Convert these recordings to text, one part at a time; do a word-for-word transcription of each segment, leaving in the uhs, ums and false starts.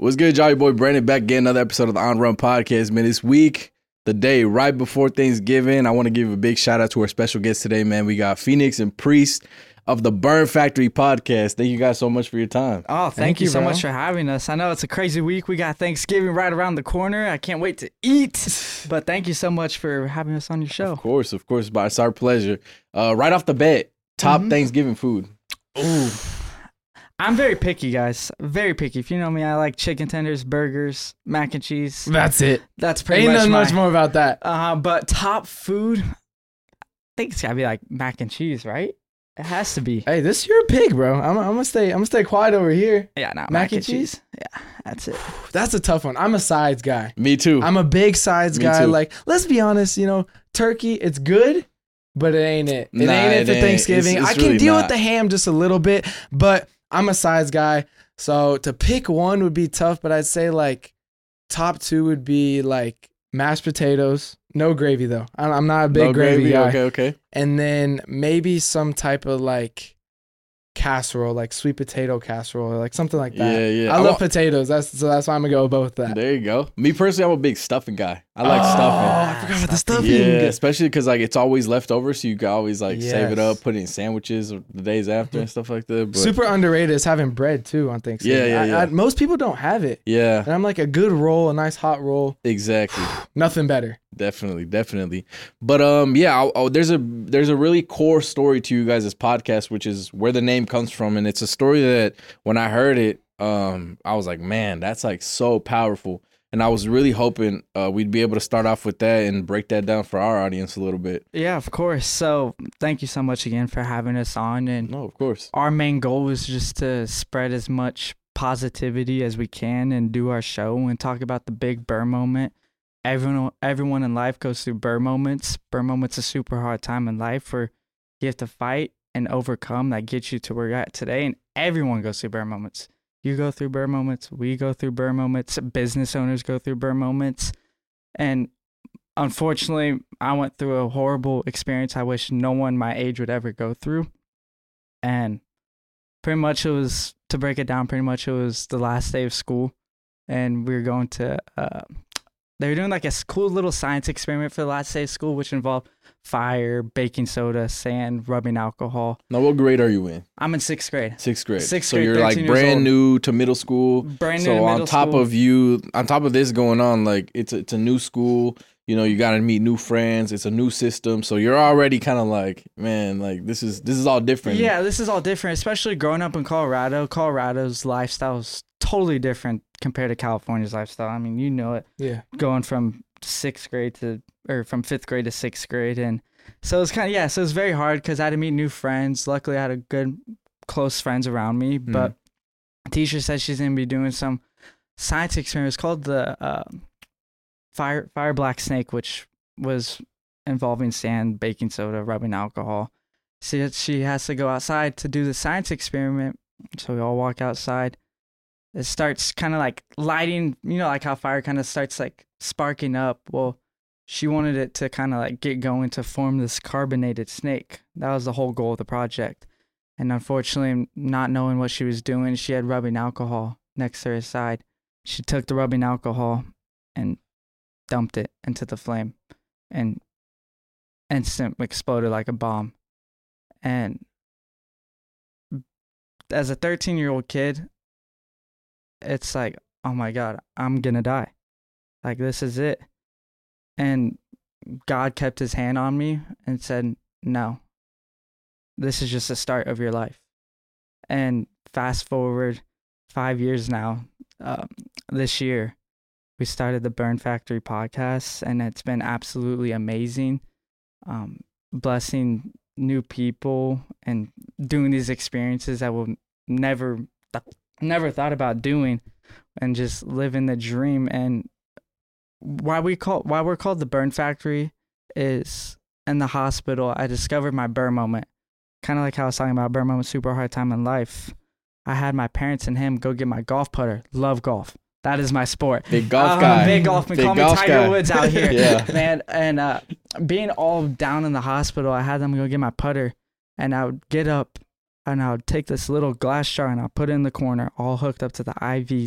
What's good, y'all? Your boy Brandon back again, another episode of the On Run Podcast. Man, this week, the day right before Thanksgiving, I want to give a big shout out to our special guest today, man. We got Phoenix and Priest of the Burn Factory Podcast. Thank you guys so much for your time. Oh, thank, Thank you, you, so bro. much for having us. I know it's a crazy week. We got Thanksgiving right around the corner. I can't wait to eat. But thank you so much for having us on your show. Of course, of course, but it's our pleasure. Uh, right off the bat, top Mhm. Thanksgiving food. Ooh. I'm very picky, guys. Very picky. If you know me, I like chicken tenders, burgers, mac and cheese. That's it. That's pretty Ain't much nothing my, much more about that. Uh, but top food, I think it's gotta be like mac and cheese, right? It has to be. Hey, this you're a pig, bro. I'm, I'm gonna stay. I'm gonna stay quiet over here. Yeah, no, Mac and cheese? Yeah, that's it. That's a tough one. I'm a sides guy. Me too. I'm a big sides Me guy. too. Like, let's be honest. You know, turkey, it's good, but it ain't it. It Nah, ain't it it for ain't. Thanksgiving. It's- it's I can really deal not. with the ham just a little bit, but I'm a sides guy. So to pick one would be tough. But I'd say like top two would be like mashed potatoes, no gravy though. I'm I'm not a big No gravy, guy. Okay, okay. And then maybe some type of like casserole, like sweet potato casserole, or like something like that. Yeah, yeah. I I love want- potatoes. That's so that's why I'm gonna go with both that. There you go. Me personally, I'm a big stuffing guy. I like Oh, stuffing. I forgot about the stuffing. Yeah, especially because like it's always left over, so you can always like save it Yes. up, put it in sandwiches or the days after and stuff like that. But Super underrated is having bread too on Thanksgiving. Yeah, yeah, I- yeah. I- most people don't have it. yeah, And I'm like a good roll, a nice hot roll. exactly. Nothing better. Definitely, definitely. But um, yeah, I'll, I'll, there's a there's a really core story to you guys' podcast, which is where the name comes from, and it's a story that when I heard it, um, I was like, man, that's like so powerful, and I was really hoping uh, we'd be able to start off with that and break that down for our audience a little bit. Yeah, of course. So thank you so much again for having us on. And No, of course. our main goal is just to spread as much positivity as we can and do our show and talk about the big burn moment. Everyone, everyone in life goes through burn moments. Burn moments a super hard time in life where you have to fight and overcome that gets you to where you're at today. And everyone goes through burn moments. You go through burn moments. We go through burn moments. Business owners go through burn moments. And unfortunately, I went through a horrible experience I wish no one my age would ever go through. And pretty much it was, to break it down, pretty much it was the last day of school. And we were going to, uh, they were doing like a s- cool little science experiment for the last day of school, which involved fire, baking soda, sand, rubbing alcohol. Now, what grade are you in? I'm in sixth grade. Sixth grade. Sixth so grade, you're like thirteen years brand old. new to middle school. Brand new So to on middle top school. of you, on top of this going on, like it's a, it's a new school. You know, you got to meet new friends. It's a new system. So you're already kind of like, man, like this is this is all different. Yeah, this is all different, especially growing up in Colorado. Colorado's lifestyle is totally different compared to California's lifestyle. I mean, you know it. Yeah. Going from sixth grade to, or from fifth grade to sixth grade. And so it's kind of, yeah, so it's very hard because I had to meet new friends. Luckily, I had a good, close friends around me. Mm-hmm. But teacher said she's going to be doing some science experiment. It's called the uh, fire, fire black snake, which was involving sand, baking soda, rubbing alcohol. She, she has to go outside to do the science experiment. So we all walk outside. It starts kind of like lighting, you know, like how fire kind of starts like sparking up. Well, she wanted it to kind of like get going to form this carbonated snake. That was the whole goal of the project. And unfortunately, not knowing what she was doing, she had rubbing alcohol next to her side. She took the rubbing alcohol and dumped it into the flame and instant exploded like a bomb. And as a thirteen year old kid, it's like, oh my God, I'm gonna die. Like, this is it. And God kept his hand on me and said, no, this is just the start of your life. And fast forward five years now, um, this year, we started the Burn Factory podcast, and it's been absolutely amazing. Um, blessing new people and doing these experiences I will never, never thought about doing, and just living the dream. And why we call why we're called the Burn Factory is in the hospital I discovered my burn moment. Kind of like how I was talking about burn moment, super hard time in life. I had my parents and him go get my golf putter. Love golf. That is my sport. Big golf Um, guy. Big golf. Big Call me golf Tiger guy. Woods out here. Yeah. Man. And uh, being all down in the hospital, I had them go get my putter, and I would get up and I would take this little glass jar and I'd put it in the corner, all hooked up to the I Vs.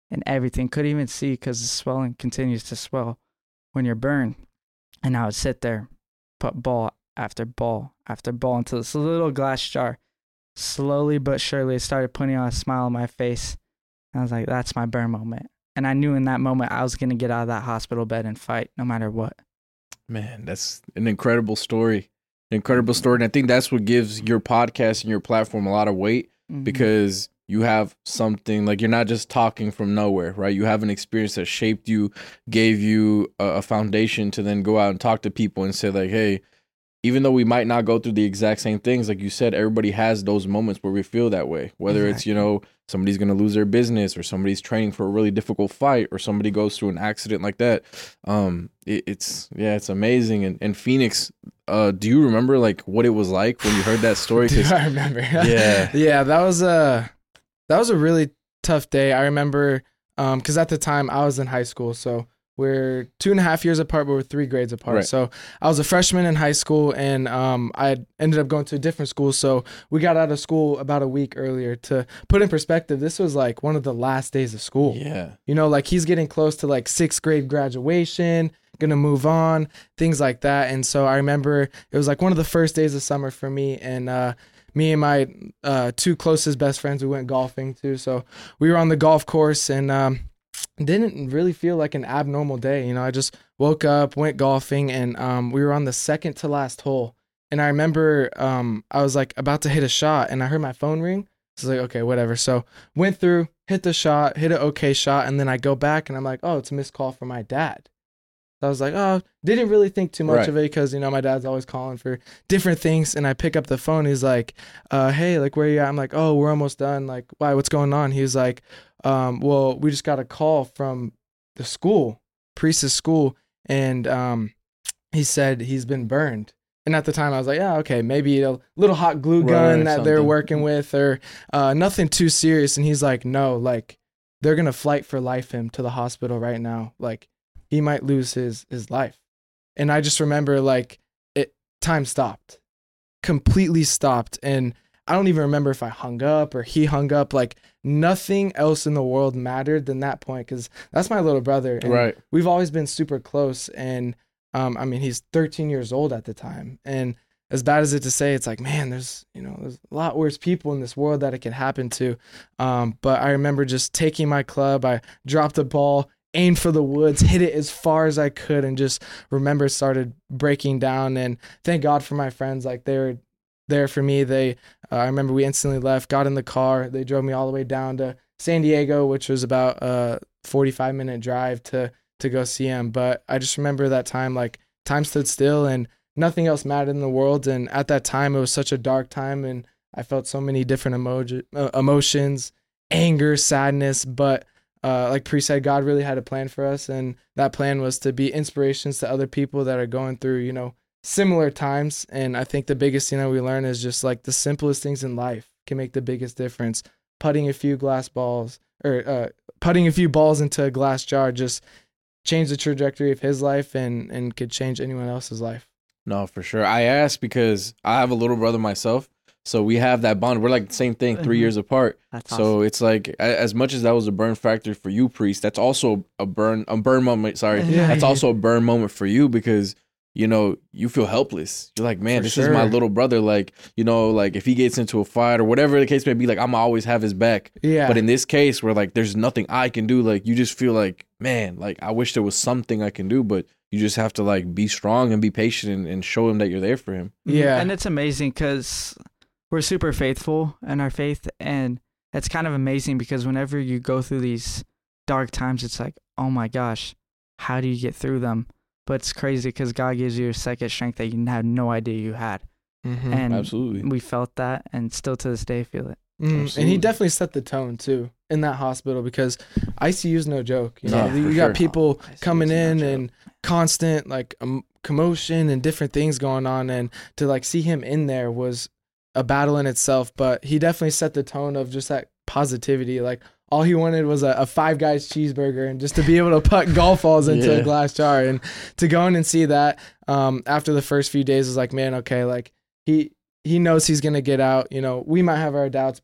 and everything. Couldn't even see because the swelling continues to swell when you're burned. And I would sit there, put ball after ball after ball into this little glass jar. Slowly but surely, it started putting on a smile on my face. And I was like, that's my burn moment. And I knew in that moment I was going to get out of that hospital bed and fight no matter what. Man, that's an incredible story. Incredible story. And I think that's what gives your podcast and your platform a lot of weight, mm-hmm. because you have something, like, you're not just talking from nowhere, right? You have an experience that shaped you, gave you a, a foundation to then go out and talk to people and say, like, hey, even though we might not go through the exact same things, like you said, everybody has those moments where we feel that way, whether exactly. it's, you know, somebody's going to lose their business, or somebody's training for a really difficult fight, or somebody goes through an accident like that. Um, it, it's, yeah, it's amazing. And, and Phoenix, uh, do you remember, like, what it was like when you heard that story? Dude, I remember. Yeah. Yeah, that was a, that was a really tough day. I remember, um, cause at the time I was in high school, so we're two and a half years apart, but we're three grades apart. Right. So I was a freshman in high school, and um, I ended up going to a different school. So we got out of school about a week earlier. To put in perspective, this was like one of the last days of school. Yeah. You know, like he's getting close to like sixth grade graduation, gonna move on, things like that. And so I remember it was like one of the first days of summer for me, and uh, me and my uh, two closest best friends, we went golfing too. So we were on the golf course, and um, didn't really feel like an abnormal day. You know, I just woke up, went golfing, and um, we were on the second to last hole. And I remember um, I was like about to hit a shot, and I heard my phone ring. So I was like, okay, whatever. So went through, hit the shot, hit an okay shot, and then I go back and I'm like, oh, it's a missed call from my dad. So I was like, oh, didn't really think too much right. of it, because, you know, my dad's always calling for different things. And I pick up the phone. He's like, uh, hey, like, where you at? I'm like, oh, we're almost done. Like, why? What's going on? He was like, um, well, we just got a call from the school, Priest's school. And um, he said he's been burned. And at the time I was like, yeah, okay, maybe a little hot glue gun right, that something. They're working with, or uh, nothing too serious. And he's like, no, like, they're going to flight for life him to the hospital right now. Like, he might lose his, his life. And I just remember, like, it, time stopped, completely stopped. And I don't even remember if I hung up or he hung up. Like, nothing else in the world mattered than that point, because that's my little brother. And right. we've always been super close. And um, I mean, he's thirteen years old at the time. And as bad as it to say, it's like, man, there's, you know, there's a lot worse people in this world that it could happen to. Um, but I remember just taking my club, I dropped the ball, aimed for the woods, hit it as far as I could, and just remember started breaking down. And thank God for my friends. Like, they were there for me. They, uh, I remember we instantly left, got in the car. They drove me all the way down to San Diego, which was about a forty-five minute drive to, to go see him. But I just remember that time, like, time stood still and nothing else mattered in the world. And at that time, it was such a dark time, and I felt so many different emoji, uh, emotions, anger, sadness. But uh, like Pri said, God really had a plan for us. And that plan was to be inspirations to other people that are going through, you know, similar times. And I think the biggest thing that we learn is just, like, the simplest things in life can make the biggest difference. Putting a few glass balls or uh, putting a few balls into a glass jar just changed the trajectory of his life, and, and could change anyone else's life. No, for sure. I asked because I have a little brother myself. So we have that bond. We're like the same thing, three years apart. That's awesome. So it's like, as much as that was a burn factor for you, Priest, that's also a burn, a burn moment. Sorry. Yeah, that's yeah. also a burn moment for you, because, you know, you feel helpless. You're like, man, for this sure. is my little brother. Like, you know, like, if he gets into a fight or whatever the case may be, like, I'm always have his back. Yeah. But in this case where, like, there's nothing I can do, like, you just feel like, man, like, I wish there was something I can do, but you just have to, like, be strong and be patient and, and show him that you're there for him. Yeah. And it's amazing because we're super faithful in our faith, and it's kind of amazing because whenever you go through these dark times, it's like, oh my gosh, how do you get through them? But it's crazy because God gives you a second strength that you had no idea you had. Mm-hmm. And absolutely, we felt that, and still to this day feel it. Mm, and he definitely set the tone too in that hospital, because I C U is no joke. You know, no, you sure. got people coming in and constant, like, um, commotion and different things going on, and to, like, see him in there was a battle in itself. But he definitely set the tone of just that positivity. Like, all he wanted was a, a Five Guys cheeseburger, and just to be able to put golf balls into yeah. a glass jar, and to go in and see that um, after the first few days was like, man, okay, like, he he knows he's gonna get out. You know, we might have our doubts, but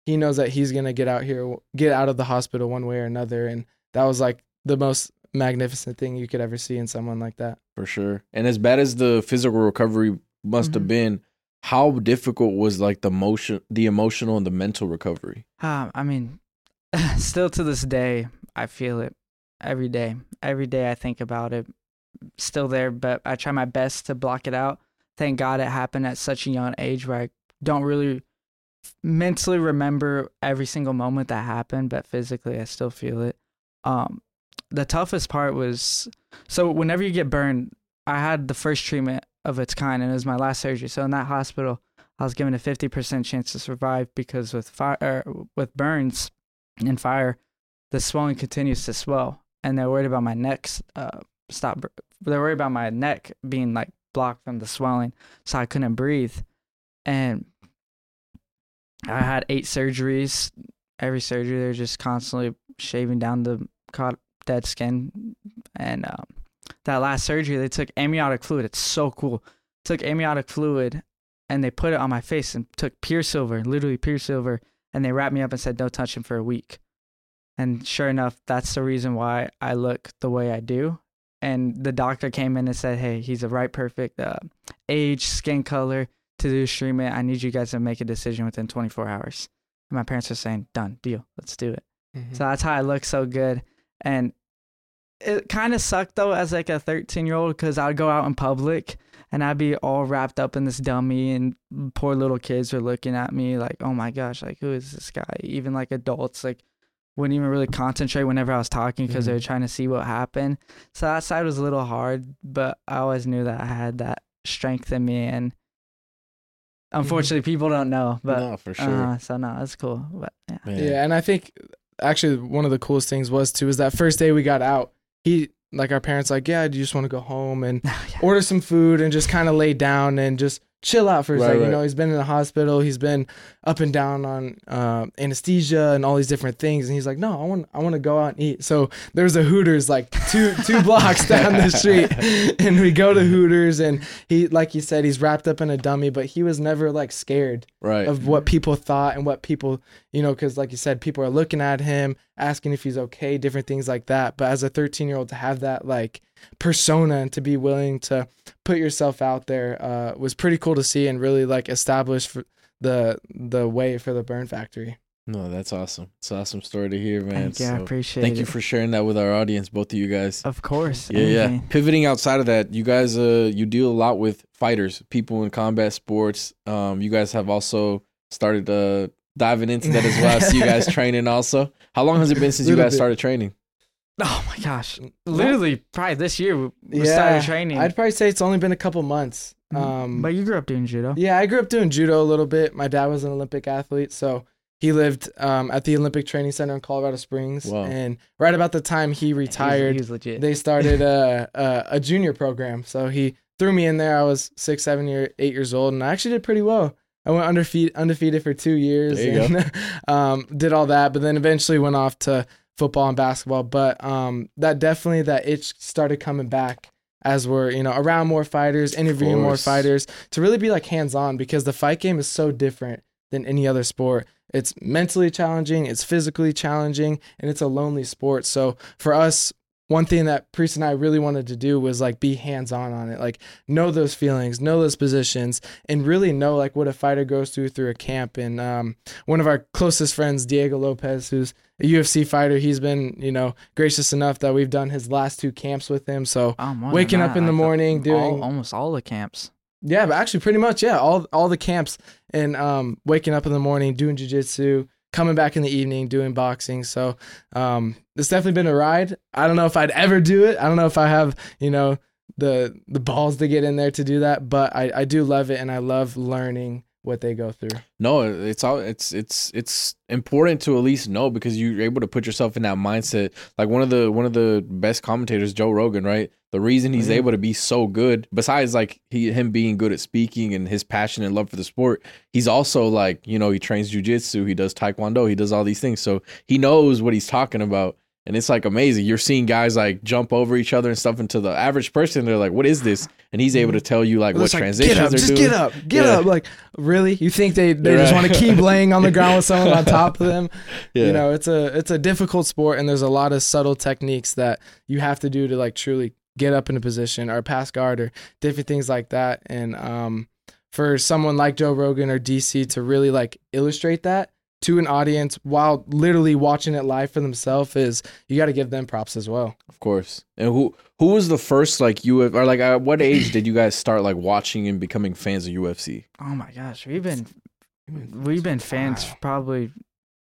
he knows that he's gonna get out here, get out of the hospital one way or another, and that was like the most magnificent thing you could ever see in someone like that. For sure. And as bad as the physical recovery must have Mhm. been, how difficult was like the motion, the emotional and the mental recovery? Um, I mean, still to this day, I feel it every day. Every day I think about it. Still there, but I try my best to block it out. Thank God it happened at such a young age where I don't really mentally remember every single moment that happened, but physically I still feel it. Um, the toughest part was, so whenever you get burned, I had the first treatment of its kind, and it was my last surgery. So in that hospital, I was given a fifty percent chance to survive because with fire, er, with burns and fire, the swelling continues to swell, and they're worried about my neck uh, stop. They're worried about my neck being like blocked from the swelling, so I couldn't breathe. And I had eight surgeries. Every surgery, they're just constantly shaving down the caught dead skin. And um, that last surgery, they took amniotic fluid. It's so cool. Took amniotic fluid and they put it on my face and took pure silver, literally pure silver, and they wrapped me up and said, don't touch him for a week. And sure enough, that's the reason why I look the way I do. And the doctor came in and said, hey, he's the right perfect uh, age, skin color to do this treatment. I need you guys to make a decision within twenty-four hours. And my parents were saying, done, deal, let's do it. Mm-hmm. So that's how I look so good. And it kind of sucked though as like a thirteen year old, because I'd go out in public and I'd be all wrapped up in this dummy, and poor little kids were looking at me like, oh my gosh, like who is this guy? Even like adults like wouldn't even really concentrate whenever I was talking because Mm-hmm. they were trying to see what happened. So that side was a little hard, but I always knew that I had that strength in me. And unfortunately, people don't know, but No, for sure. uh, so no, it's cool. But yeah, Man. Yeah, and I think actually one of the coolest things was too is that first day we got out, he like our parents like, yeah, do you just want to go home and Yeah. order some food and just kind of lay down and just chill out for a Right, second. right. You know, he's been in the hospital, he's been up and down on uh, anesthesia and all these different things, and he's like, no, I want I want to go out and eat. So there's a Hooters like two two blocks down the street, and we go to Hooters, and he, like you said, he's wrapped up in a dummy, but he was never like scared Right. of what people thought and what people, you know, because like you said, people are looking at him, asking if he's okay, different things like that. But as a thirteen year old, to have that like persona and to be willing to put yourself out there uh, was pretty cool to see, and really like establish for the the way for the Burn Factory. No, that's awesome. It's an awesome story to hear, man. thank you. I So appreciate thank it. you for sharing that with our audience, both of you guys. Of course. Yeah, yeah. anything. Pivoting outside of that, you guys, uh, you deal a lot with fighters, people in combat sports. Um, you guys have also started uh diving into that as well. I see you guys training also. How long has it been since you Little guys bit. started training? Oh my gosh. Literally, probably this year we we started training. I'd probably say it's only been a couple months. Um, but you grew up doing judo. Yeah, I grew up doing judo a little bit. My dad was an Olympic athlete, so he lived um, at the Olympic Training Center in Colorado Springs. Wow. And right about the time he He was- retired, He was legit. they started a, a a junior program. So he threw me in there. I was six, seven, year, eight years old, and I actually did pretty well. I went undefeated, undefeated for two years, There you and um, did all that. But then eventually went off to football and basketball. But um, that definitely that itch started coming back as we're, you know, around more fighters, interviewing more course. fighters, to really be like hands on, because the fight game is so different than any other sport. It's mentally challenging, it's physically challenging, and it's a lonely sport. So for us, one thing that Priest and I really wanted to do was like be hands-on on it, like know those feelings, know those positions, and really know like what a fighter goes through through a camp. And um, one of our closest friends, Diego Lopez, who's a U F C fighter, he's been, you know, gracious enough that we've done his last two camps with him. So Oh, more than waking up that, in the I thought morning, doing- all, almost all the camps. yeah, but actually pretty much, yeah, all all the camps, and um, waking up in the morning, doing jiu-jitsu, coming back in the evening, doing boxing. So um, it's definitely been a ride. I don't know if I'd ever do it. I don't know if I have, you know, the the balls to get in there to do that, but I, I do love it, and I love learning what they go through. No, it's all it's it's it's important to at least know, because you're able to put yourself in that mindset. Like one of the one of the best commentators, Joe Rogan, right? The reason he's Yeah. able to be so good, besides like he him being good at speaking and his passion and love for the sport, he's also like, you know, he trains jujitsu, he does taekwondo, he does all these things. So he knows what he's talking about. And it's like amazing. You're seeing guys like jump over each other and stuff. And to the average person, they're like, "What is this?" And he's able to tell you like Well, what it's like, transitions get up, they're just doing. get up, get Yeah. up. Like, really? You think they, they Right. just want to keep laying on the ground with someone on top of them? Yeah. You know, it's a it's a difficult sport, and there's a lot of subtle techniques that you have to do to like truly get up in a position or pass guard or different things like that. And um, for someone like Joe Rogan or D C to really like illustrate that to an audience while literally watching it live for themselves is you got to give them props as well. Of course. And who who was the first like U F or like at what age did you guys start like watching and becoming fans of U F C? Oh my gosh, we've been we've been fans Wow. probably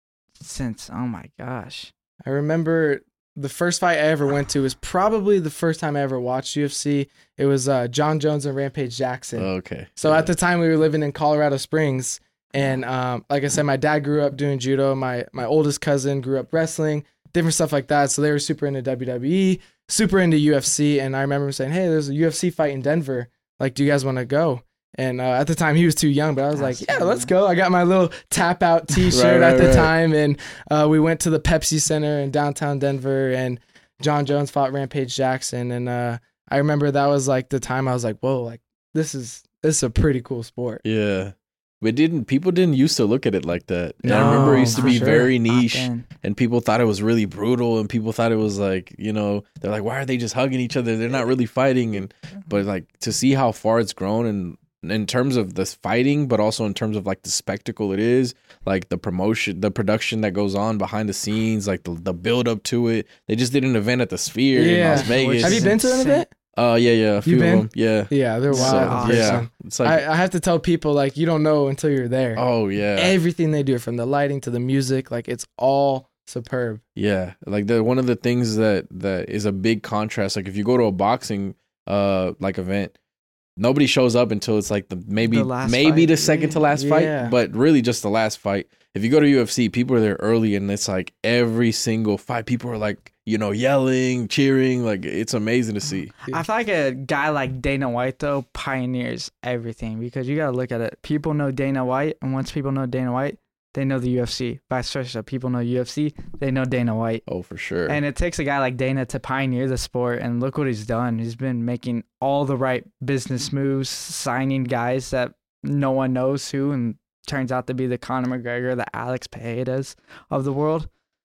since oh my gosh. I remember the first fight I ever went to was probably the first time I ever watched U F C. It was uh, John Jones and Rampage Jackson. Okay. So at the time we were living in Colorado Springs, and um, like I said, my dad grew up doing judo. My my oldest cousin grew up wrestling, different stuff like that. So they were super into W W E, super into U F C. And I remember saying, "Hey, there's a U F C fight in Denver. Like, do you guys want to go?" And uh, at the time he was too young, but I was like, "Yeah, let's go." I got my little tap out T-shirt Right, right, at the right. time, and uh, we went to the Pepsi Center in downtown Denver, and John Jones fought Rampage Jackson, and uh, I remember that was like the time I was like, "Whoa, like this is this is a pretty cool sport." Yeah. But didn't people didn't used to look at it like that. And I remember it used to for be sure. very Not niche then. and people thought it was really brutal and people thought it was like, you know, they're like, why are they just hugging each other? They're not really fighting. And but like to see how far it's grown and in terms of this fighting, but also in terms of like the spectacle it is, like the promotion, the production that goes on behind the scenes, like the, the build up to it. They just did an event at the Sphere in Yeah. Las Vegas. Have you been to an Insane. event? Uh, yeah, yeah, a few been? of them. Yeah. Yeah, they're So, wild. in So, yeah. person. It's like, I, I have to tell people like you don't know until you're there. oh yeah. Everything they do, from the lighting to the music, like it's all superb. Yeah, like the one of the things that that is a big contrast. Like if you go to a boxing uh like event, nobody shows up until it's like the maybe The last maybe fight. the second to last Yeah. fight, but really just the last fight. If you go to U F C, people are there early, and it's like every single fight, people are like you know yelling, cheering. Like it's amazing to see. I feel like a guy like Dana White though pioneers everything because you gotta look at it. People know Dana White, and once people know Dana White, they know the U F C. Vice versa, people know U F C, they know Dana White. Oh, for sure. And it takes a guy like Dana to pioneer the sport, and look what he's done. He's been making all the right business moves, signing guys that no one knows who, and turns out to be the Conor McGregor, the Alex Pereira's of the world.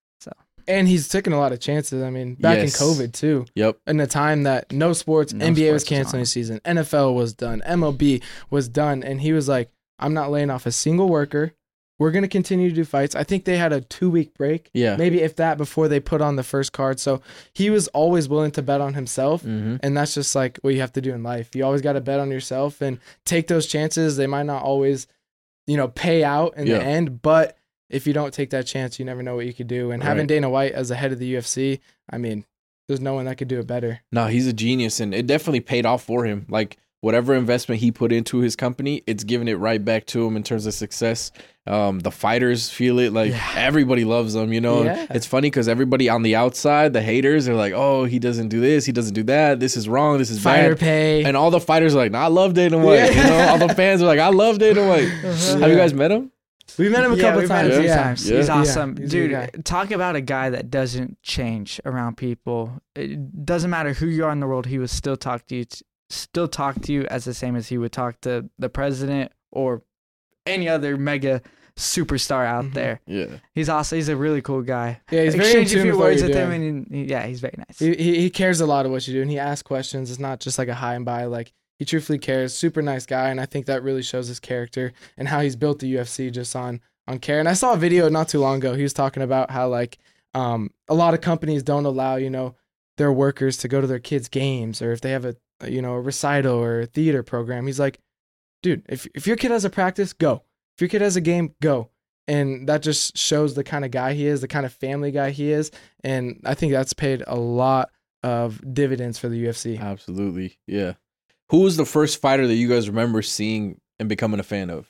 And he's taken a lot of chances. I mean, back Yes. in COVID too, Yep. in a time that no sports, No N B A was sports was canceling on. the season, N F L was done, M L B was done, and he was like, "I'm not laying off a single worker. We're gonna continue to do fights." I think they had a two week break, Yeah. maybe if that, before they put on the first card. So he was always willing to bet on himself. Mm-hmm. And that's just like what you have to do in life. You always got to bet on yourself and take those chances. They might not always, you know, pay out in Yeah. the end, but if you don't take that chance, you never know what you could do. And having Right. Dana White as the head of the U F C, I mean, there's no one that could do it better. No, he's a genius, and it definitely paid off for him. Like whatever investment he put into his company, it's giving it right back to him in terms of success. Um, the fighters feel it. Like Yeah. everybody loves him. You know, Yeah. it's funny because everybody on the outside, the haters, are like, "Oh, he doesn't do this. He doesn't do that. This is wrong. This is Fighter bad." pay. And all the fighters are like, "No, I love Dana White." You know, all the fans are like, "I love Dana White." Have you Yeah. guys met him? We met him a Yeah, couple we've met times. him a few Yeah. times. Yeah. He's Yeah, awesome. he's a good Dude, guy. talk about a guy that doesn't change around people. It doesn't matter who you are in the world, he would still talk to you, t- still talk to you as the same as he would talk to the president or any other mega superstar out Mhm. there. Yeah. He's awesome. He's a really cool guy. Yeah, he's very in Exchange a tune few with what words you're with him, doing. and he, yeah, he's very nice. He, he he cares a lot of what you do, and he asks questions. It's not just like a high and by. Like he truthfully cares. Super nice guy, and I think that really shows his character and how he's built the U F C just on on care. And I saw a video not too long ago. He was talking about how like um a lot of companies don't allow you know their workers to go to their kids' games, or if they have a you know a recital or a theater program. He's like, dude, if if your kid has a practice, go. If your kid has a game, go. And that just shows the kind of guy he is, the kind of family guy he is. And I think that's paid a lot of dividends for the U F C. Absolutely. Yeah. Who was the first fighter that you guys remember seeing and becoming a fan of?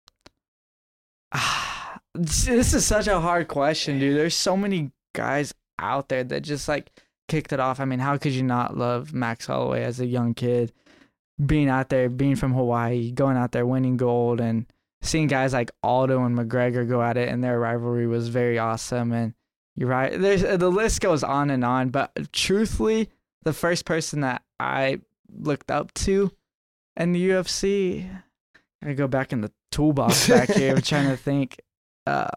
Ah, this is such a hard question, dude. There's so many guys out there that just like kicked it off. I mean, how could you not love Max Holloway as a young kid? Being out there, being from Hawaii, going out there, winning gold, and seeing guys like Aldo and McGregor go at it, and their rivalry was very awesome. And You're right. There's the list goes on and on, but truthfully, the first person that I looked up to in the U F C, I gotta go back in the toolbox back here. I'm trying to think. Uh,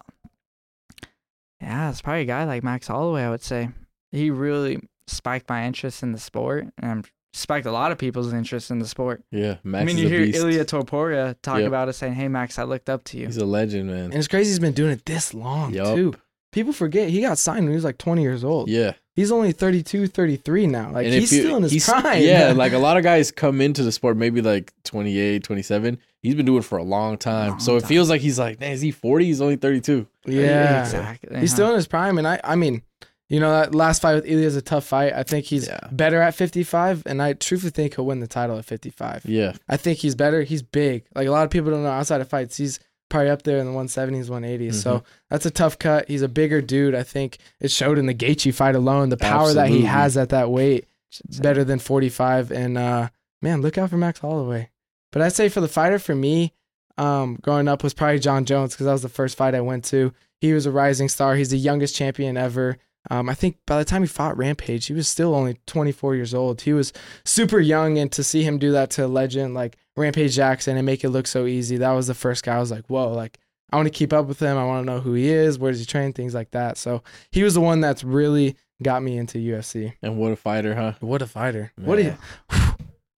yeah, it's probably a guy like Max Holloway. I would say he really spiked my interest in the sport, and spiked a lot of people's interest in the sport. Yeah, Max I mean, is you a hear beast. Ilya Topuria talk Yep. about it, saying, "Hey, Max, I looked up to you." He's a legend, man. And it's crazy he's been doing it this long, Yup. too. People forget he got signed when he was like twenty years old. Yeah. He's only thirty-two, thirty-three now. Like, And he's if you- still in his he's- prime. Yeah, like a lot of guys come into the sport maybe like twenty-eight, twenty-seven. He's been doing it for a long time. Long so it time. feels like he's like, man, is he forty? He's only thirty-two. Yeah. exactly. He's huh? still in his prime. And I, I mean, you know, that last fight with Ilya is a tough fight. I think he's Yeah. better at fifty-five. And I truthfully think he'll win the title at fifty-five. Yeah. I think he's better. He's big. Like, a lot of people don't know outside of fights. He's probably up there in the one seventies, one eighties. So that's a tough cut. He's a bigger dude. I think it showed in the Gaethje fight alone. The power that he Absolutely. has at that weight. Should say. Better than forty-five. And uh man, look out for Max Holloway. But I'd say for the fighter, for me, um growing up was probably John Jones, because that was the first fight I went to. He was a rising star. He's the youngest champion ever. um I think by the time he fought Rampage, he was still only twenty-four years old. He was super young, and to see him do that to a legend like Rampage Jackson and make it look so easy, that was the first guy I was like, whoa, like I want to keep up with him. I want to know who he is, where does he train, things like that. So he was the one that's really got me into U F C. And what a fighter, huh? What a fighter. What do you Man.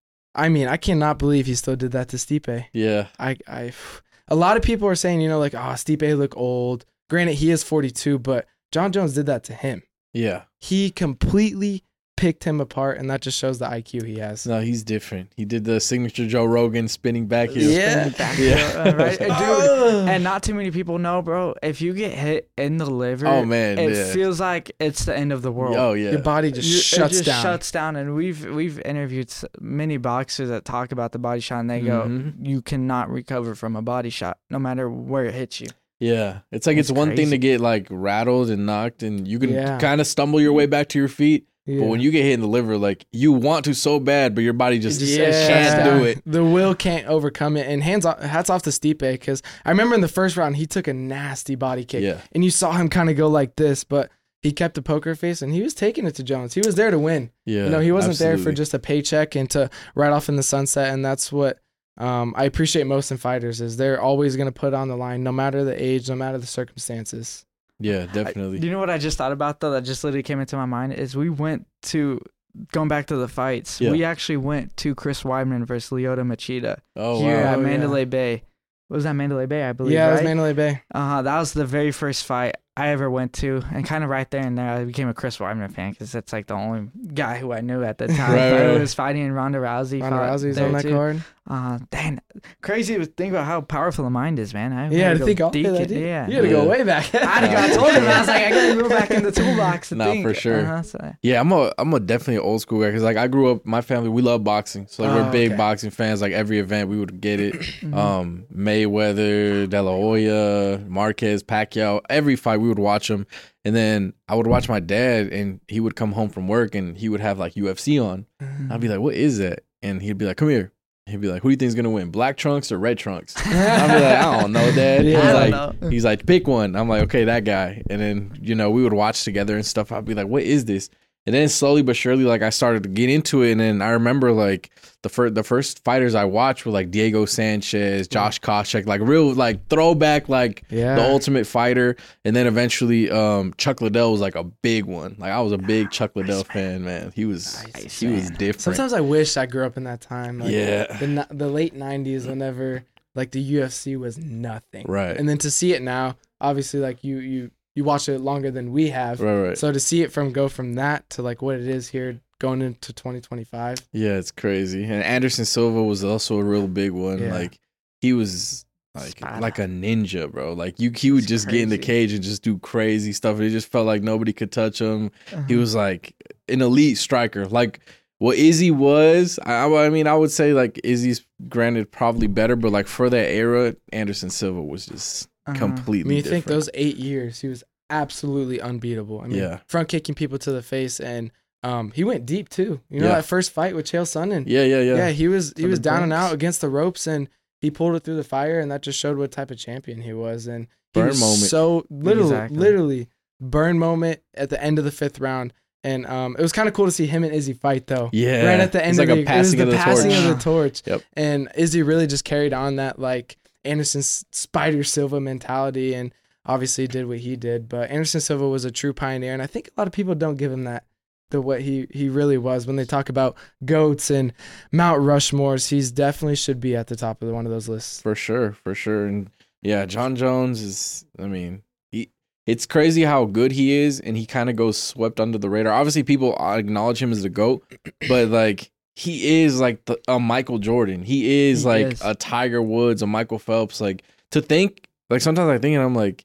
I mean, I cannot believe he still did that to Stipe. Yeah. I I a lot of people are saying, you know, like, oh, Stipe look old. Granted, he is forty-two, but John Jones did that to him. Yeah. He completely picked him apart, and that just shows the I Q he has. No, he's different. He did the signature Joe Rogan spinning back heel. Yeah. Spin back Yeah. heel, uh, right? And dude, Ugh. and not too many people know, bro. If you get hit in the liver, Oh, man, it yeah. feels like it's the end of the world. Oh, yeah. Your body just You- shuts it just down. shuts down, and we've we've interviewed s- many boxers that talk about the body shot, and they go, Mhm. "You cannot recover from a body shot, no matter where it hits you." Yeah. It's like it's, It's one thing crazy. to get like rattled and knocked, and you can Yeah. kind of stumble your way back to your feet. Yeah. But when you get hit in the liver, like you want to so bad, but your body just, It just can't shuts do down. it. The will can't overcome it. And hands off, hats off to Stipe, because I remember in the first round he took a nasty body kick, Yeah. and you saw him kind of go like this, but he kept a poker face, and he was taking it to Jones. He was there to win. Yeah. You know, he wasn't there for absolutely. just a paycheck and to ride off in the sunset. And that's what um, I appreciate most in fighters, is they're always going to put on the line, no matter the age, no matter the circumstances. Yeah, I- definitely. you know what I just thought about though? That just literally came into my mind is we went to going back to the fights. Yeah. We actually went to Chris Weidman versus Lyoto Machida oh, here wow. at Oh, yeah. Mandalay Bay. What was that, Mandalay Bay? I believe. yeah, it was right? Mandalay Bay. Uh, that was the very first fight I ever went to, and kind of right there and there, I became a Chris Weidman fan because that's like the only guy who I knew at the time. Right, But right. it was fighting Ronda Rousey. Ronda fought Rousey's there on that too. card. Uh, dang, crazy to think about how powerful the mind is, man. I Yeah, had to go think all deep that. in- dude. yeah. You had to go Yeah. way back. I had to go. I told him I was like, I gotta go back in the toolbox to Nah, think. for sure. Uh-huh, so- Yeah, I'm a I'm a definitely an old school guy because like I grew up, my family we love boxing, so like, Oh, we're big okay. boxing fans. Like every event we would get it. Mhm. Um, Mayweather, De La Hoya, Marquez, Pacquiao, every fight we would watch them, and then I would watch my dad, and he would come home from work and he would have like U F C on. Mm-hmm. I'd be like, "What is that?" And he'd be like, "Come here." He'd be like, "Who do you think's gonna win, black trunks or red trunks?" I'd be like, "I don't know, Dad." Yeah. He's I like, don't know. He's like, "Pick one." I'm like, "Okay, that guy." And then you know we would watch together and stuff. I'd be like, "What is this?" And then slowly but surely, like I started to get into it. And then I remember like the first the first fighters I watched were like Diego Sanchez, Josh Koscheck, like real like throwback, like Yeah. the ultimate fighter. And then eventually, um, Chuck Liddell was like a big one. Like I was a big Chuck Liddell fan, man. He was Nice, he was man. different. Sometimes I wish I grew up in that time. Like, Yeah. The ni- the late nineties, whenever like the U F C was nothing. Right. And then to see it now, obviously, like you you you watched it longer than we have. Right, right. So to see it from go from that to like what it is here going into twenty twenty-five. Yeah, it's crazy. And Anderson Silva was also a real big one. Yeah. Like he was like Spada. like a ninja, bro. Like you he would It's just get in the crazy. cage and just do crazy stuff. It just felt like nobody could touch him. Uh-huh. He was like an elite striker. Like what Izzy was, I, I mean, I would say like Izzy's granted probably better, but like for that era, Anderson Silva was just Uh-huh. I completely mean, you different. think those eight years, he was absolutely unbeatable. I mean, Yeah. front kicking people to the face, and um, he went deep too. You know Yeah. that first fight with Chael Sonnen. Yeah, yeah, yeah. Yeah, he was he For was the down and bumps. out against the ropes, and he pulled it through the fire, and that just showed what type of champion he was. And he Burn was moment. so literally, Exactly. literally burn moment at the end of the fifth round. And um, it was kind of cool to see him and Izzy fight, though. Yeah. Right at the end It's of like the, a passing it was the of the passing torch. of the torch. Yep. And Izzy really just carried on that, like, Anderson Spider Silva mentality, and obviously did what he did. But Anderson Silva was a true pioneer, and I think a lot of people don't give him that, the what he, he really was. When they talk about GOATs and Mount Rushmores, he's definitely should be at the top of the, one of those lists. For sure, for sure. And yeah, John Jones is, I mean, he it's crazy how good he is, and he kind of goes swept under the radar. Obviously, people acknowledge him as the GOAT, but like he is like the, a Michael Jordan. He is He like is. a Tiger Woods, a Michael Phelps. Like to think, like sometimes I think and I'm like,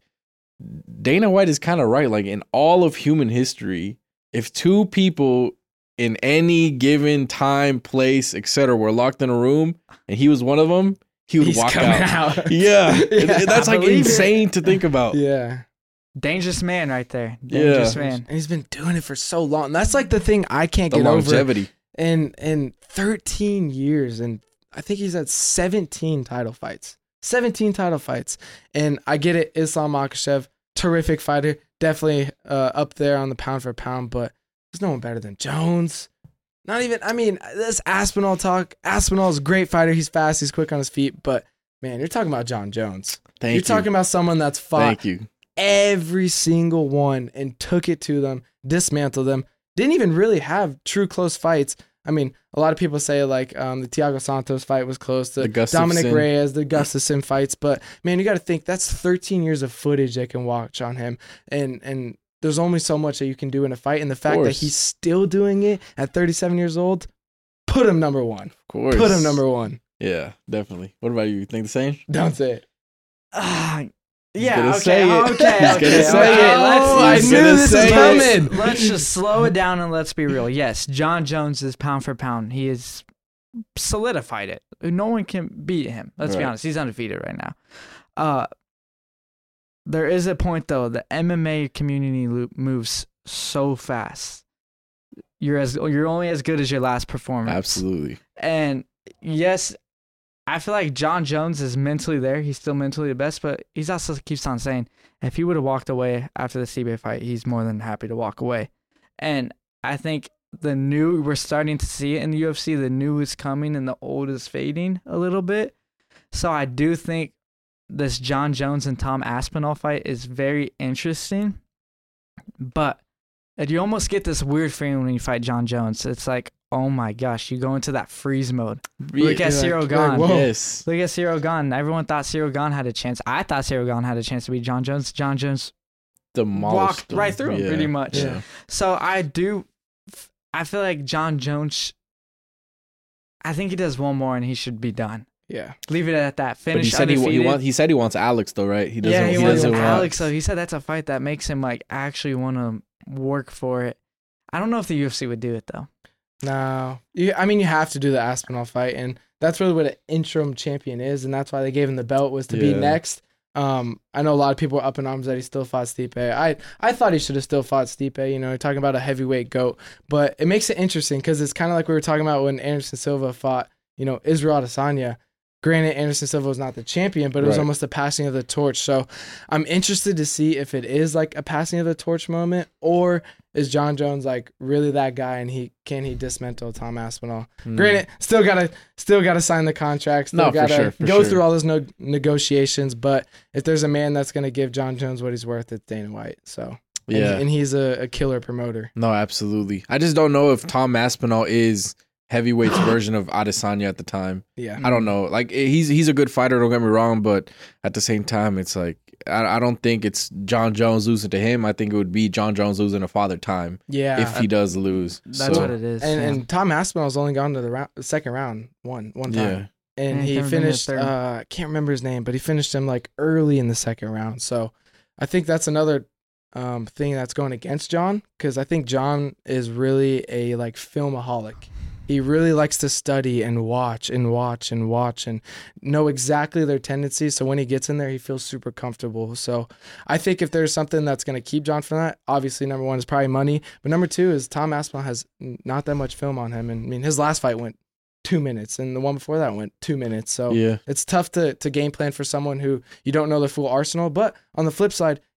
Dana White is kind of right. Like in all of human history, if two people in any given time, place, et cetera, were locked in a room, and he was one of them, he would He's walk coming out. out. Yeah. Yeah, That's I like believe it. insane to think about. Yeah. Dangerous man right there. Dangerous Yeah. man. And he's been doing it for so long. That's like the thing I can't The get over. longevity. In in thirteen years, and I think he's at seventeen title fights. seventeen title fights. And I get it, Islam Makhachev, terrific fighter, definitely uh, up there on the pound for pound, but there's no one better than Jones. Not even, I mean, this Aspinall talk. Aspinall's a great fighter. He's fast, he's quick on his feet, but man, you're talking about John Jones. Thank you're you. talking about someone that's fought Thank you. every single one and took it to them, dismantled them. Didn't even really have true close fights. I mean, a lot of people say like um, the Thiago Santos fight was close, the, The Gustafsson. Dominic Reyes, the Gustafsson fights, but man, you got to think that's thirteen years of footage they can watch on him, and and there's only so much that you can do in a fight, and the fact that course. he's still doing it at thirty-seven years old, put him number one. Of course. Put him number one. Yeah, definitely. What about you? You think the same? Don't say it. Ah, He's yeah, gonna okay, say it. okay, He's okay. gonna okay. say it. Let's, Oh, I let's- knew gonna this say was it. coming. Let's just slow it down and let's be real. Yes, John Jones is pound for pound. He has solidified it. No one can beat him. Let's be Right. honest. He's undefeated right now. Uh, there is a point though. The M M A community lo- moves so fast. You're as you're only as good as your last performance. Absolutely. And yes, I feel like John Jones is mentally there. He's still mentally the best, but he's also keeps on saying if he would have walked away after the C B A fight, he's more than happy to walk away. And I think the new, we're starting to see it in the U F C. The new is coming and the old is fading a little bit. So I do think this John Jones and Tom Aspinall fight is very interesting. But you almost get this weird feeling when you fight John Jones. It's like, oh my gosh, you go into that freeze mode. Look Yeah. at You're Cyril like- you're like, Gane. whoa. Yes. Look at Cyril Gane. Everyone thought Cyril Gane had a chance. I thought Cyril Gane had a chance to beat John Jones. John Jones Demolished walked him. right through him, Yeah. pretty much. Yeah. So I do, I feel like John Jones, I think he does one more and he should be done. Yeah. Leave it at that. But Finish he said he, undefeated. he wants he said he wants Alex though, right? He doesn't yeah, he, he wants doesn't want Alex. So he said that's a fight that makes him like actually want to work for it. I don't know if the U F C would do it though. No, you, I mean you have to do the Aspinall fight, and that's really what an interim champion is, and that's why they gave him the belt was to be Yeah. next. Um, I know a lot of people were up in arms that he still fought Stipe. I I thought he should have still fought Stipe. You know, you're talking about a heavyweight goat, but it makes it interesting because it's kind of like we were talking about when Anderson Silva fought, you know, Israel Adesanya. Granted, Anderson Silva was not the champion, but it was Right. almost a passing of the torch. So I'm interested to see if it is like a passing of the torch moment, or is John Jones like really that guy and he can he dismantle Tom Aspinall? Mm. Granted, still gotta still gotta sign the contract, still No, for gotta sure, for go sure. through all those no- negotiations. But if there's a man that's gonna give John Jones what he's worth, it's Dana White. So and, Yeah. and he's a, a killer promoter. No, absolutely. I just don't know if Tom Aspinall is heavyweight's version of Adesanya at the time. Yeah, I don't know. Like he's he's a good fighter. Don't get me wrong, but at the same time, it's like I, I don't think it's John Jones losing to him. I think it would be John Jones losing to Father Time yeah. if he does lose. That's So, what it is. and yeah. and Tom Aspinall's only gone to the round, the second round one one time. Yeah, And Yeah, he he's never been to finished. third. Uh, I can't remember his name, but he finished him like early in the second round. So I think that's another um, thing that's going against John, because I think John is really a like filmaholic. He really likes to study and watch and watch and watch and know exactly their tendencies. So when he gets in there, he feels super comfortable. So I think if there's something that's going to keep John from that, obviously number one is probably money, but number two is Tom Aspinall has not that much film on him. And I mean, his last fight went two minutes and the one before that went two minutes. So yeah. it's tough to, to game plan for someone who you don't know their full arsenal. But on the flip side,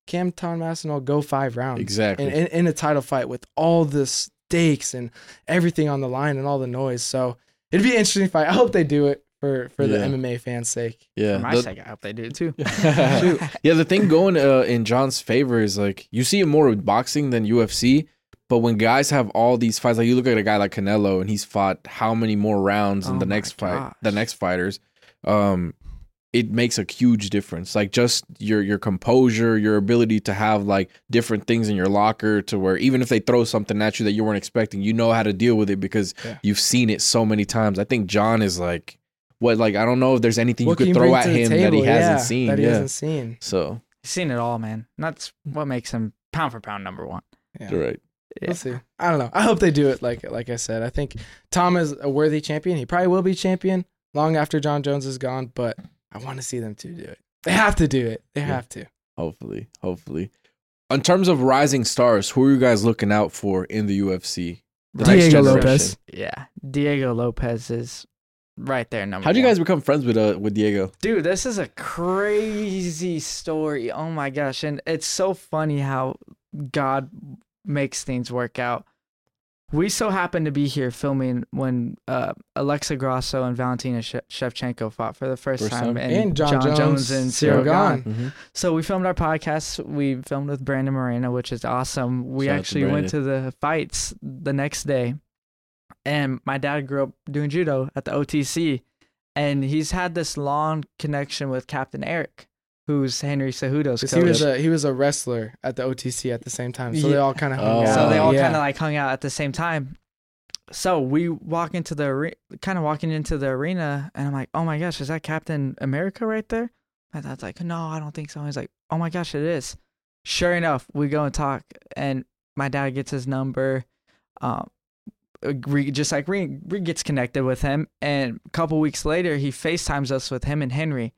Tom Aspinall go five rounds Exactly. in, in, in a title fight with all the stakes and everything on the line and all the noise. So it'd be an interesting fight. I hope they do it for, for the Yeah. M M A fans' sake. Yeah. For my The- sake, I hope they do it too. yeah, the thing going uh, in John's favor is like you see it more with boxing than U F C. But when guys have all these fights, like you look at a guy like Canelo, and he's fought how many more rounds in Oh the my next fight, gosh. the next fighters, um, it makes a huge difference. Like just your your composure, your ability to have like different things in your locker, to where even if they throw something at you that you weren't expecting, you know how to deal with it because Yeah. you've seen it so many times. I think John is like, what like I don't know if there's anything What you can could you throw bring at to the him that he table? hasn't Yeah, seen. That he yeah, hasn't seen. so He's seen it all, man. That's what makes him pound for pound number one. Yeah. you're right. Yeah. We'll see. I don't know. I hope they do it. Like like I said, I think Tom is a worthy champion. He probably will be champion long after John Jones is gone. But I want to see them two do it. They have to do it. They Yeah. have to. Hopefully, hopefully. In terms of rising stars, who are you guys looking out for in the U F C? The next Diego generation. Lopez. Yeah, Diego Lopez is right there. Number. How'd you one. guys become friends with uh with Diego? Dude, this is a crazy story. Oh my gosh. And it's so funny how God makes things work out. We so happened to be here filming when uh, Alexa Grasso and Valentina She- Shevchenko fought for the first, First time, time. and, And John Jones, and Cyril Cyril Gahn. Gahn. Mm-hmm. So we filmed our podcast. We filmed with Brandon Moreno, which is awesome. We Shout out to actually went to the fights the next day. And my dad grew up doing judo at the O T C. And he's had this long connection with Captain Eric, who's Henry Cejudo's Because coach. he was a he was a wrestler at the O T C at the same time, so Yeah. they all kind of hung Oh. out. so they all yeah. kind of like hung out at the same time. So we walk into the are- kind of walking into the arena, and I'm like, "Oh my gosh, is that Captain America right there?" My dad's like, "No, I don't think so." He's like, "Oh my gosh, it is." Sure enough, we go and talk, and my dad gets his number. Um, Re, just like Re, Re gets connected with him, and a couple weeks later, he FaceTimes us with him and Henry,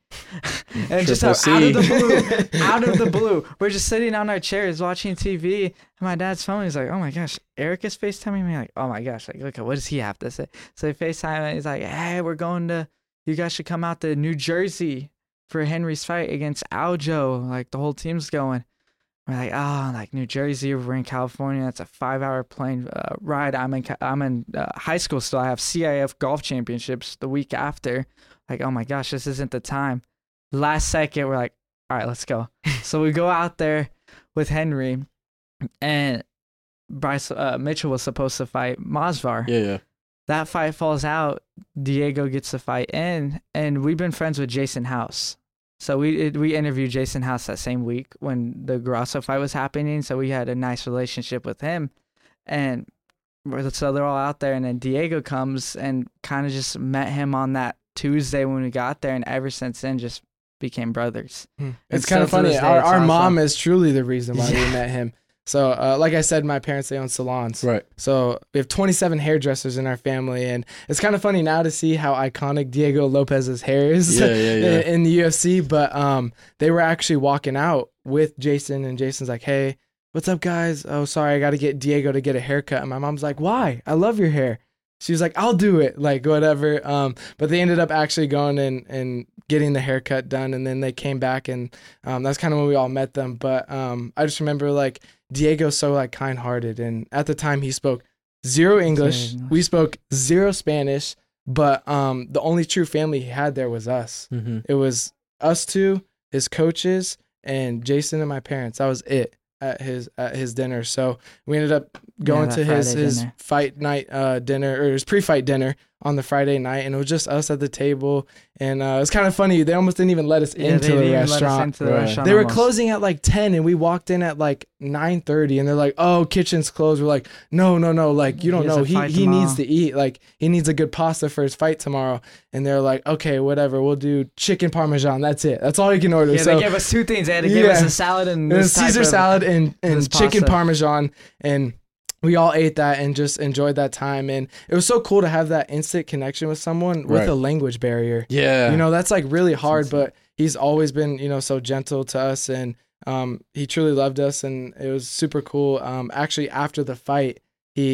and just out, Triple out of the C. blue, out of the blue, we're just sitting on our chairs watching T V, and my dad's phone is like, "Oh my gosh, Eric is FaceTiming me." Like, "Oh my gosh, like look at what does he have to say?" So they FaceTime, and he's like, "Hey, we're going to, you guys should come out to New Jersey for Henry's fight against Aljo. Like the whole team's going." We're like, oh, like New Jersey, we're in California. It's a five-hour plane uh, ride. I'm in, I'm in uh, high school still. I have C I F golf championships the week after. Like, oh my gosh, this isn't the time. Last second, we're like, all right, let's go. So we go out there with Henry, and Bryce uh, Mitchell was supposed to fight Masvar. Yeah, yeah. That fight falls out. Diego gets the fight in, and we've been friends with Jason House. So we we interviewed Jason House that same week when the Grasso fight was happening. So we had a nice relationship with him, and we're, so they're all out there. And then Diego comes and kind of just met him on that Tuesday when we got there, and ever since then just became brothers. Hmm. And It's kind of still to funny. this day, Our, it's our awesome. mom is truly the reason why we Yeah. met him. So, uh, like I said, my parents, they own salons. Right. So we have twenty-seven hairdressers in our family. And it's kind of funny now to see how iconic Diego Lopez's hair is Yeah, yeah, yeah. in, in the U F C. But um, they were actually walking out with Jason, and Jason's like, "Hey, what's up, guys? Oh, sorry, I got to get Diego to get a haircut." And my mom's like, "Why? I love your hair." She was like, "I'll do it," like whatever. Um, but they ended up actually going and, and getting the haircut done, and then they came back, and um, that's kind of when we all met them. But um, I just remember like Diego's so like kind-hearted, and at the time he spoke zero English. English. We spoke zero Spanish, but um, the only true family he had there was us. Mm-hmm. It was us two, his coaches, and Jason and my parents. That was it at his at his dinner. So we ended up going that to his Friday his dinner. fight night uh, dinner or his pre-fight dinner on the Friday night, and it was just us at the table. And uh, it's kind of funny. They almost didn't even let us Yeah, into they the didn't even let us restaurant. into the Right. restaurant They were almost. closing at like ten, and we walked in at like nine thirty, and they're like, "Oh, kitchen's closed." We're like, "No, no, no! Like you don't He has know. a He fight he needs tomorrow." to eat. Like he needs a good pasta for his fight tomorrow." And they're like, "Okay, whatever. We'll do chicken parmesan. That's it. That's all you can order." Yeah, so they gave us two things. They had to give us Yeah. a salad and it this was type Caesar of- salad and, this and chicken pasta. parmesan, and we all ate that and just enjoyed that time. And it was so cool to have that instant connection with someone with Right. a language barrier. Yeah. You know, that's like really hard, insane. but he's always been, you know, so gentle to us, and um, he truly loved us, and it was super cool. Um, actually, after the fight, he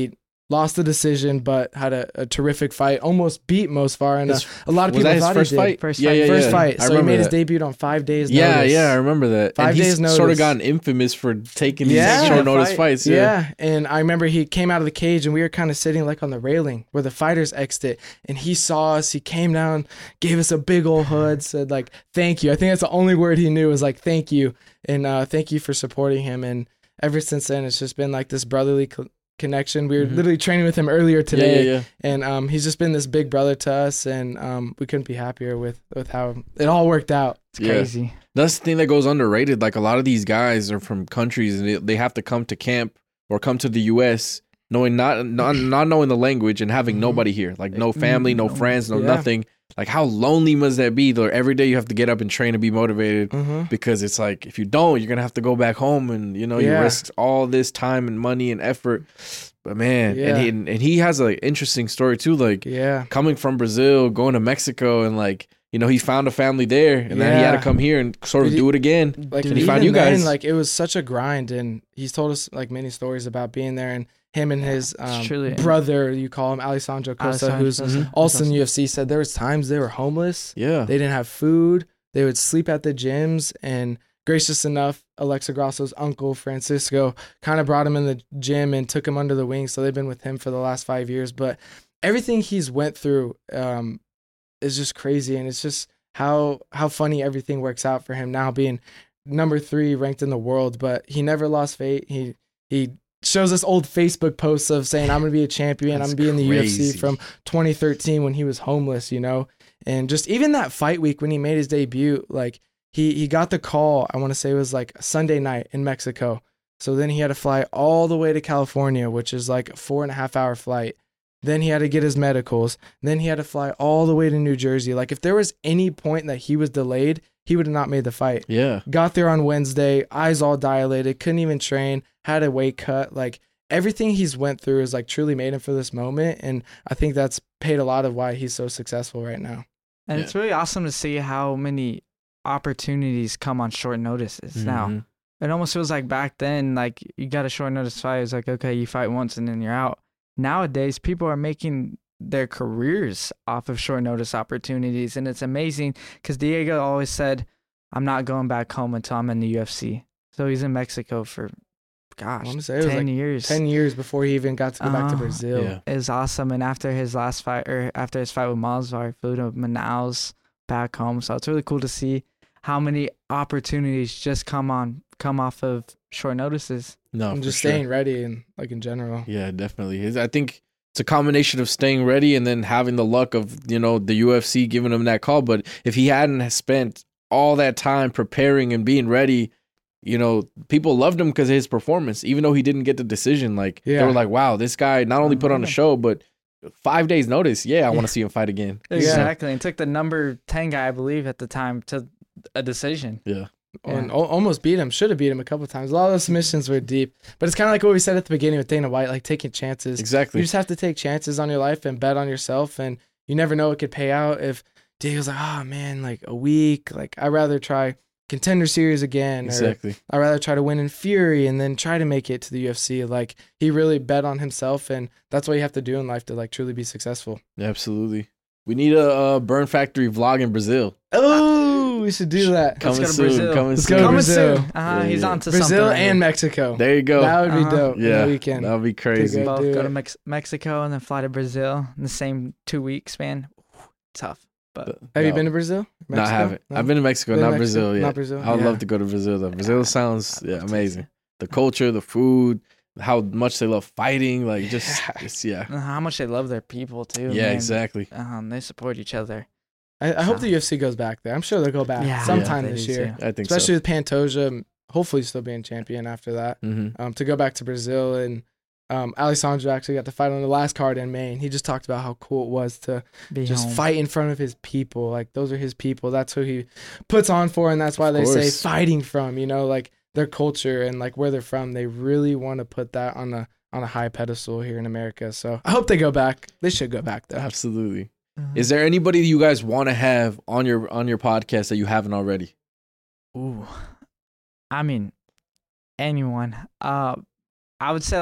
lost the decision, but had a, a terrific fight. Almost beat Mosfar, and uh, His- a lot of was people that his thought first he did. fight? First yeah, fight. yeah, First yeah. fight. I So he remember made his that. debut on five days. Yeah, notice. yeah, I remember that. Five and he's days sort of notice. gotten infamous for taking these Yeah. short notice Fight. fights. Yeah. Yeah. and I remember he came out of the cage and we were kind of sitting like on the railing where the fighters exit, and he saw us. He came down, gave us a big old hood, said like, thank you. I think that's the only word he knew was like, thank you. And uh, thank you for supporting him. And ever since then, it's just been like this brotherly co- connection. We were Mhm. literally training with him earlier today. Yeah, yeah, yeah. And um, he's just been this big brother to us, and um, we couldn't be happier with, with how it all worked out. It's Yeah. crazy. That's the thing that goes underrated. Like a lot of these guys are from countries and they, they have to come to camp or come to the U S knowing not not, not knowing the language and having Mhm. nobody here. Like no family, no No. friends, no Yeah. nothing. Like how lonely must that be? Though every day you have to get up and train and be motivated Mm-hmm. because it's like if you don't, you're gonna have to go back home and you know you Yeah. risk all this time and money and effort. But man, Yeah. and he and he has an interesting story too. Like Yeah. coming from Brazil, going to Mexico, and like you know he found a family there, and then he had to Yeah. come here and sort of Did he- do it again. Like Dude, he even found you then, guys. like it was such a grind, and he's told us like many stories about being there, and him and his um, truly- brother, you call him Alessandro Costa, Alessandro who's Costa. also in U F C, said there was times they were homeless. Yeah, They didn't have food. They would sleep at the gyms, and gracious enough, Alexa Grasso's uncle Francisco kind of brought him in the gym and took him under the wing. So they've been with him for the last five years. But everything he's went through um, is just crazy, and it's just how how funny everything works out for him now, being number three ranked in the world. But he never lost faith. He he shows us old Facebook posts of saying, "I'm gonna be a champion. I'm That's gonna be in the U F crazy. C" from twenty thirteen when he was homeless, you know. And just even that fight week when he made his debut, like he he got the call, I want to say it was like a Sunday night in Mexico. So then he had to fly all the way to California, which is like a four and a half hour flight. Then he had to get his medicals. Then he had to fly all the way to New Jersey. Like if there was any point that he was delayed, he would have not made the fight. yeah. Got there on Wednesday, eyes all dilated, couldn't even train, had a weight cut. Like everything he's went through is like truly made him for this moment. And I think that's paid a lot of why he's so successful right now. And Yeah. it's really awesome to see how many opportunities come on short notices now. Mhm. It almost feels like back then, like you got a short notice fight. It's like, okay, you fight once and then you're out. Nowadays, people are making their careers off of short notice opportunities. And it's amazing because Diego always said, I'm not going back home until I'm in the U F C. So he's in Mexico for, gosh, I wanna say it was ten like years. ten years before he even got to go back to Uh, Brazil. Yeah. It was awesome. And after his last fight, or after his fight with Masvidal, flew to Manaus back home. So it's really cool to see how many opportunities just come on, come off of short notices. No, And for just sure. staying ready and like in general. Yeah, definitely. It's- I think it's a combination of staying ready and then having the luck of, you know, the U F C giving him that call. But if he hadn't spent all that time preparing and being ready, you know, people loved him because of his performance, even though he didn't get the decision. Like, they Yeah. were like, wow, this guy not only put on a Mhm. show, but five days notice. Yeah, I want Yeah. to see him fight again. Exactly. And took the number ten guy, I believe, at the time to a decision. Yeah. And al- almost beat him. Should have beat him a couple times. A lot of those submissions were deep. But it's kind of like what we said at the beginning with Dana White, like taking chances. Exactly. You just have to take chances on your life and bet on yourself. And you never know what could pay out. If Diego's like, oh man, like a week, like I'd rather try Contender Series again. Or Exactly. I'd rather try to win in Fury and then try to make it to the U F C. Like he really bet on himself. And that's what you have to do in life to like truly be successful. Absolutely. We need a uh, Burn Factory vlog in Brazil. Oh, we should do that. Coming go to soon. Brazil. Coming Let's soon. go to Coming Brazil. soon. Uh-huh, Yeah, he's yeah. on to Brazil something. right and here. Mexico. There you go. That would be Uh-huh. dope. yeah. The weekend. That would be crazy. go. Both do go it. to Mex- Mexico and then fly to Brazil in the same two week span. Tough. But Have you No. been to Brazil? No, I Mexico? haven't. No? I've been to Mexico, Been to not Mexico? Brazil yet. Not Brazil? I would Yeah. love to go to Brazil though. Brazil sounds yeah, amazing. The culture, the food, how much they love fighting, like just, Yeah. just yeah. uh, how much they love their people too. Yeah, man. exactly. Um, they support each other. I, I hope the U F C goes back there. I'm sure they'll go back Yeah, sometime yeah, they this do year. too. I think Especially with Pantoja, hopefully still being champion after that. so. hmm Um, to go back to Brazil and um, Alessandro actually got to fight on the last card in Maine. He just talked about how cool it was to Be just home. fight in front of his people. Like those are his people. That's who he puts on for, and that's why Of they say course. fighting from. You know, like their culture and like where they're from. They really want to put that on a on a high pedestal here in America. So I hope they go back. They should go back though. Absolutely. Mhm. Is there anybody you guys want to have on your on your podcast that you haven't already? Ooh, I mean, anyone. Uh, I would say like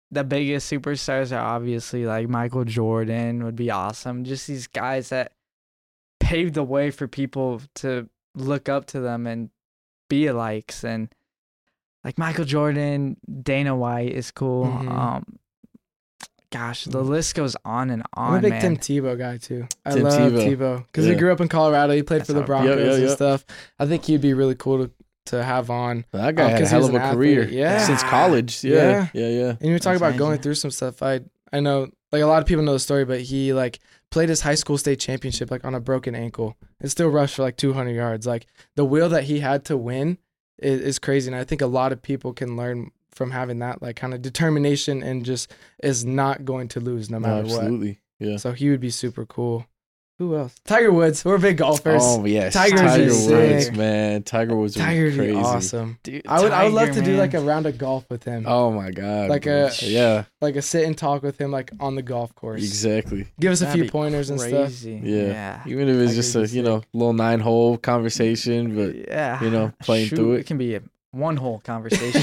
the biggest superstars are obviously like Michael Jordan would be awesome. Just these guys that paved the way for people to look up to them and be alikes. And like Michael Jordan, Dana White is cool. Mhm. Um, gosh, the list goes on and on. I'm a big man. Tim Tebow guy too. I Tim love Tebow. Tebow because Yeah. he grew up in Colorado. He played That's for the how- Broncos Yeah, yeah, and yeah. stuff. I think he'd be really cool to, to have on. That guy Oh, had a 'cause he hell was of a an career. athlete. Yeah. Since college. Yeah. Yeah. Yeah. And you were talking That's about going amazing. through some stuff. I I know like a lot of people know the story, but he like played his high school state championship like on a broken ankle and still rushed for like two hundred yards. Like the will that he had to win is, is crazy. And I think a lot of people can learn from having that like kind of determination and just is not going to lose no No, matter what. absolutely. Yeah. So he would be super cool. Who else? Tiger Woods. We're big golfers. Oh yes, Tiger's Tiger is Woods, sick. man. Tiger Woods would Tiger be would crazy. be awesome. Dude, I would I would love Tiger, to do man. like a round of golf with him. Oh my god, Like bro. a- yeah, Like a sit and talk with him like on the golf course. exactly. Give us a That'd few be pointers and stuff. Crazy. Yeah. Yeah. Even if it's Tiger's just a be you know little nine hole conversation, but yeah. you know, playing Shoot, through it. It can be a one whole conversation.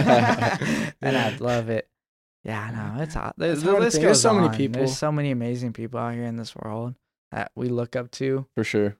And I'd love it. Yeah, no, it's hot. There's, It's the hard to list think. goes There's so many on. people. There's so many amazing people out here in this world that we look up to. for sure.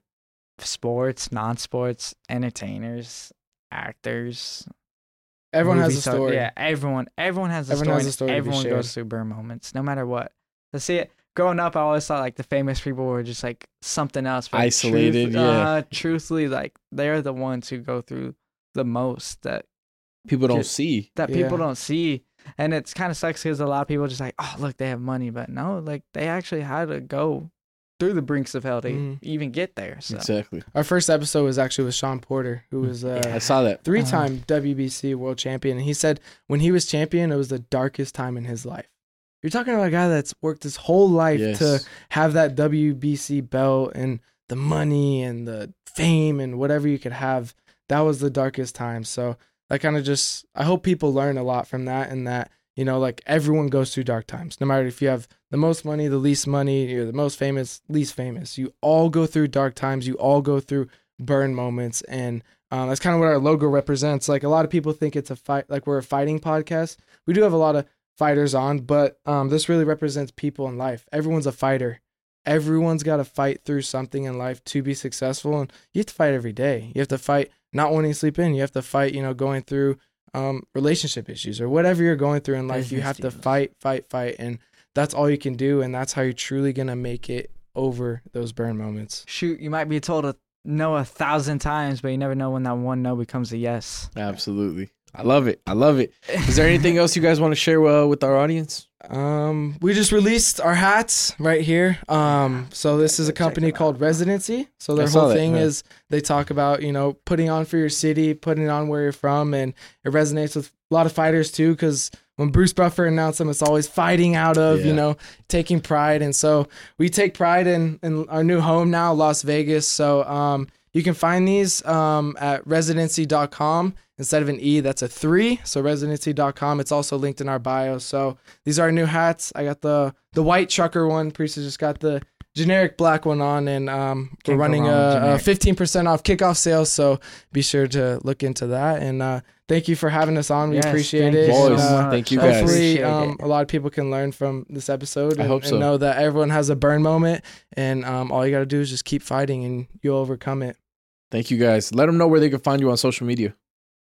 Sports, non-sports, entertainers, actors. Everyone has movie a stars. story. Yeah, everyone. Everyone has a Everyone story. has a and story to be Everyone shared. goes through burn moments, no matter what. To see it growing up, I always thought like the famous people were just like something else. but Isolated, truth- yeah. Uh, truthfully, like they're the ones who go through the most that People don't Get- see. that Yeah. people don't see. And it's kind of sucks because a lot of people are just like, oh, look, they have money. But no, like they actually had to go through the brinks of hell to Mhm. even get there. So Exactly. Our first episode was actually with Sean Porter, who was uh, Yeah. I saw that. three-time W B C world champion, and he said when he was champion, it was the darkest time in his life. You're talking about a guy that's worked his whole life Yes. to have that W B C belt and the money and the fame and whatever you could have. That was the darkest time. So that kind of just, I hope people learn a lot from that, and that, you know, like everyone goes through dark times. No matter if you have the most money, the least money, you're the most famous, least famous. You all go through dark times. You all go through burn moments. And um, that's kind of what our logo represents. Like a lot of people think it's a fight, like we're a fighting podcast. We do have a lot of fighters on, but um, this really represents people in life. Everyone's a fighter. Everyone's got to fight through something in life to be successful. And you have to fight every day. You have to fight not wanting to sleep in. You have to fight, you know, going through um, relationship issues or whatever you're going through in life. You Business have to deals. fight, fight, fight. And that's all you can do. And that's how you're truly going to make it over those burn moments. shoot, you might be told a no a thousand times, but you never know when that one no becomes a yes. Absolutely. I love it. I love it. Is there anything else you guys want to share uh, with our audience? Um, we just released our hats right here. Um, so this is a Check company them out. called Residency. So their I saw whole that, thing yeah. is they talk about, you know, putting on for your city, putting on where you're from, and it resonates with a lot of fighters too, because when Bruce Buffer announced them, it's always fighting out of, Yeah. you know, taking pride. And so we take pride in, in our new home now, Las Vegas. So um, you can find these um, at residency dot com. Instead of an E, that's a three. So residency dot com. It's also linked in our bio. So these are our new hats. I got the the white trucker one. Priest has just got the generic black one on, and um, we're Can't go running wrong with a, a generic. fifteen percent off kickoff sales. So be sure to look into that. And uh, thank you for having us on. We Yes, appreciate thank it. you Boys, And, uh, thank you I guys. hopefully appreciate um, it. a lot of people can learn from this episode I and, hope so. and know that everyone has a burn moment, and um, all you got to do is just keep fighting and you'll overcome it. Thank you guys. Let them know where they can find you on social media.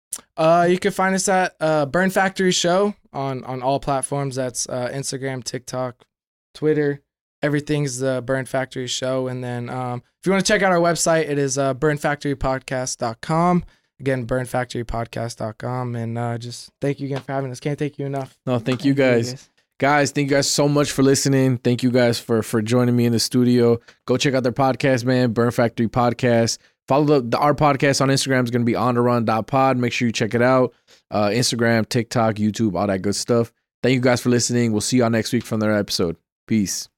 Uh, you can find us at uh, Burn Factory Show on on all platforms. That's uh, Instagram, TikTok, Twitter. Everything's the Burn Factory Show. And then um, if you want to check out our website, it is uh, burn factory podcast dot com. Again, burn factory podcast dot com. And uh, just thank you again for having us. Can't thank you enough. No, thank you guys. Guys, thank you guys so much for listening. Thank you guys for for joining me in the studio. Go check out their podcast, man. Burn Factory Podcast. Follow the, the our podcast on Instagram is going to be on the run dot pod. Make sure you check it out. Uh, Instagram, TikTok, YouTube, all that good stuff. Thank you guys for listening. We'll see y'all next week from their episode. Peace.